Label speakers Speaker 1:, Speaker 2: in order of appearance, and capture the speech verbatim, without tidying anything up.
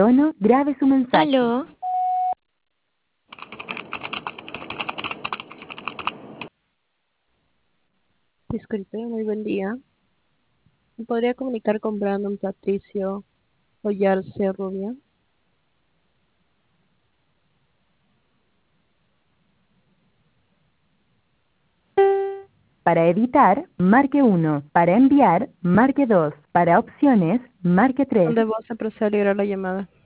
Speaker 1: tono, grabe su mensaje.
Speaker 2: Aló.
Speaker 3: Disculpe, muy buen día. ¿Me podría comunicar con Brandon Patricio Ollarse Rubia?
Speaker 1: Para editar, marque uno. Para enviar, marque dos. Para opciones, marque tres.
Speaker 3: ¿Dónde vos se procede a liberar la llamada?